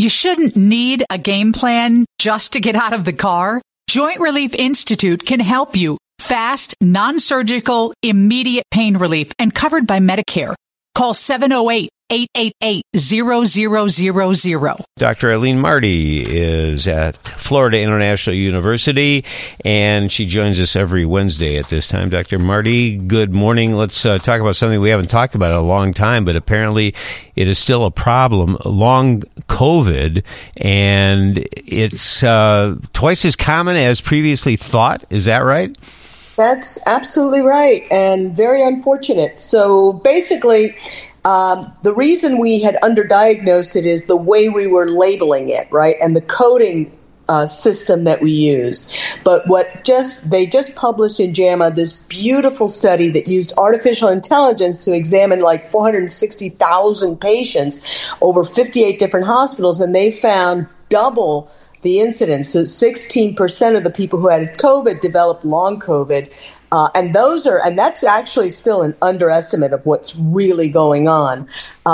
You shouldn't need a game plan just to get out of the car. Joint Relief Institute can help you. Fast, non-surgical, immediate pain relief and covered by Medicare. Call 708-888-0000. Dr. Eileen Marty is at Florida International University, and she joins us every Wednesday at this time. Dr. Marty, good morning. Let's talk about something we haven't talked about in a long time, but apparently it is still a problem, long COVID, and it's twice as common as previously thought. Is that right? That's absolutely right, and very unfortunate. So basically, the reason we had underdiagnosed it is the way we were labeling it, right, and the coding system that we used. But they just published in JAMA this beautiful study that used artificial intelligence to examine like 460,000 patients over 58 different hospitals, and they found double the incidence. So 16% of the people who had COVID developed long COVID. And that's actually still an underestimate of what's really going on.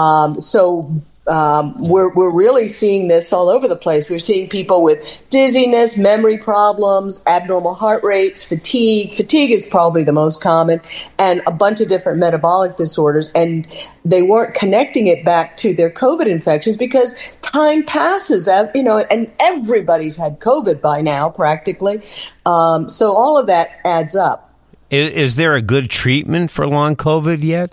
We're really seeing this all over the place. We're seeing people with dizziness, memory problems, abnormal heart rates, fatigue. Fatigue is probably the most common, and a bunch of different metabolic disorders. And they weren't connecting it back to their COVID infections because time passes, and everybody's had COVID by now, practically. So all of that adds up. Is there a good treatment for long COVID yet?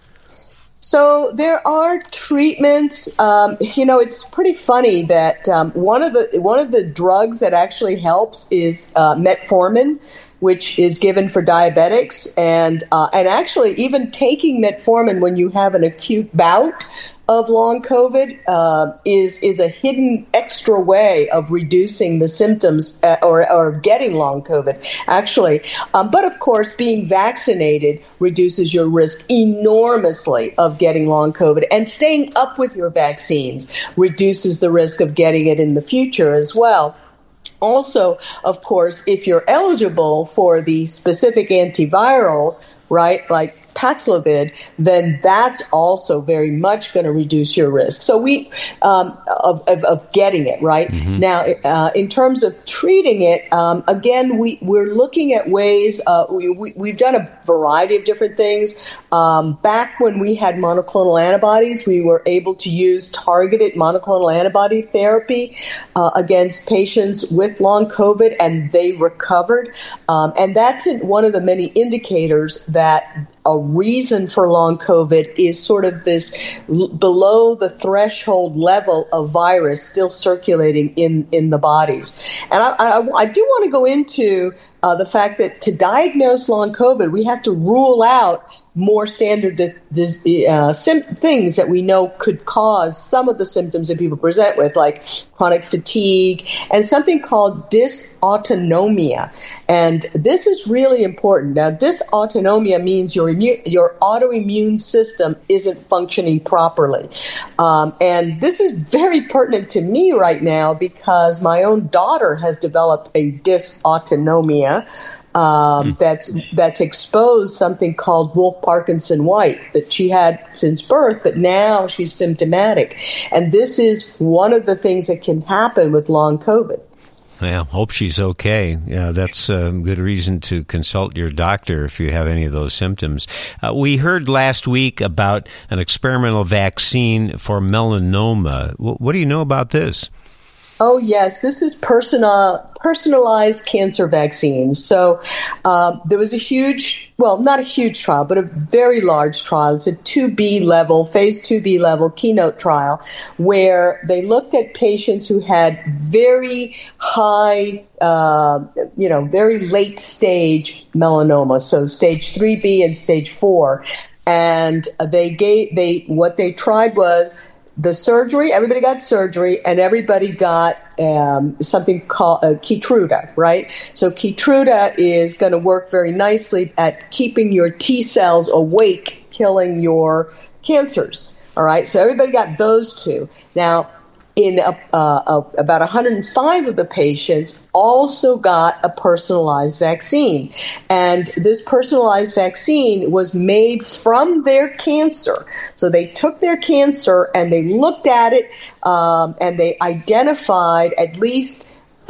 So there are treatments. It's pretty funny that one of the drugs that actually helps is metformin, which is given for diabetics, and actually even taking metformin when you have an acute bout of long COVID is a hidden extra way of reducing the symptoms or getting long COVID, actually. But of course, being vaccinated reduces your risk enormously of getting long COVID, and staying up with your vaccines reduces the risk of getting it in the future as well. Also, of course, if you're eligible for the specific antivirals, right, like Paxlovid, then that's also very much going to reduce your risk. So of getting it, right? Mm-hmm. Now, in terms of treating it, again, we're looking at ways. We've done a variety of different things. Back when we had monoclonal antibodies, we were able to use targeted monoclonal antibody therapy against patients with long COVID, and they recovered. And that's one of the many indicators that a reason for long COVID is sort of this below the threshold level of virus still circulating in the bodies. And I do want to go into the fact that to diagnose long COVID, we have to rule out more standard things that we know could cause some of the symptoms that people present with, like chronic fatigue and something called dysautonomia. And this is really important. Now, dysautonomia means your autoimmune system isn't functioning properly. And this is very pertinent to me right now because my own daughter has developed a dysautonomia. That's exposed something called Wolff-Parkinson-White that she had since birth, but now she's symptomatic. And this is one of the things that can happen with long COVID. Yeah, hope she's okay. Yeah, that's a good reason to consult your doctor if you have any of those symptoms. We heard last week about an experimental vaccine for melanoma. What do you know about this? Oh, yes. This is personalized cancer vaccines. So there was not a huge trial, but a very large trial. It's a phase 2B level keynote trial, where they looked at patients who had very high, very late stage melanoma, so stage 3B and stage 4. And what they tried was the surgery. Everybody got surgery, and everybody got something called Keytruda, right? So Keytruda is going to work very nicely at keeping your T cells awake, killing your cancers. All right, so everybody got those two. Now, in about 105 of the patients also got a personalized vaccine. And this personalized vaccine was made from their cancer. So they took their cancer and they looked at it and they identified at least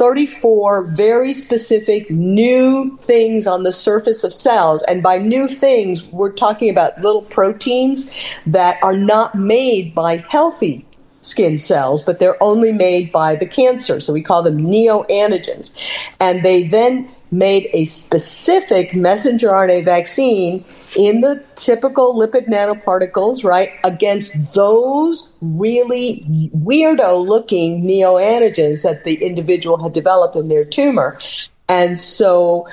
34 very specific new things on the surface of cells. And by new things, we're talking about little proteins that are not made by healthy skin cells, but they're only made by the cancer. So we call them neoantigens. And they then made a specific messenger RNA vaccine in the typical lipid nanoparticles, right, against those really weirdo-looking neoantigens that the individual had developed in their tumor. And so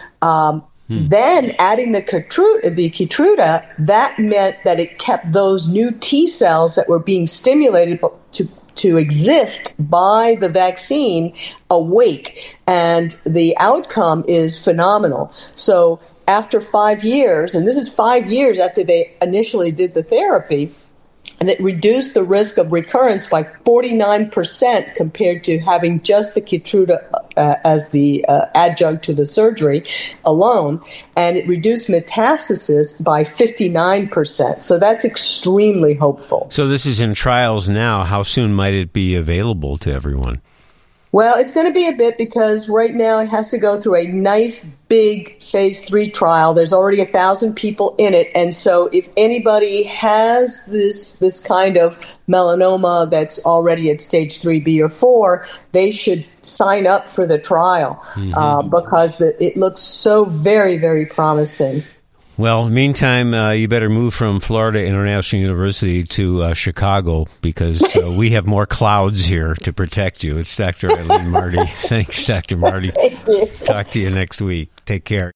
then adding the Keytruda, that meant that it kept those new T cells that were being stimulated to exist by the vaccine awake. And the outcome is phenomenal. So after 5 years, and this is 5 years after they initially did the therapy, and it reduced the risk of recurrence by 49% compared to having just the Keytruda as the adjunct to the surgery alone. And it reduced metastasis by 59%. So that's extremely hopeful. So this is in trials now. How soon might it be available to everyone? Well, it's going to be a bit because right now it has to go through a nice big phase 3 trial. There's already 1,000 people in it. And so if anybody has this kind of melanoma that's already at stage 3B or 4, they should sign up for the trial because it looks so very, very promising. Well, meantime, you better move from Florida International University to Chicago because we have more clouds here to protect you. It's Dr. Eileen Marty. Thanks, Dr. Marty. Thank you. Talk to you next week. Take care.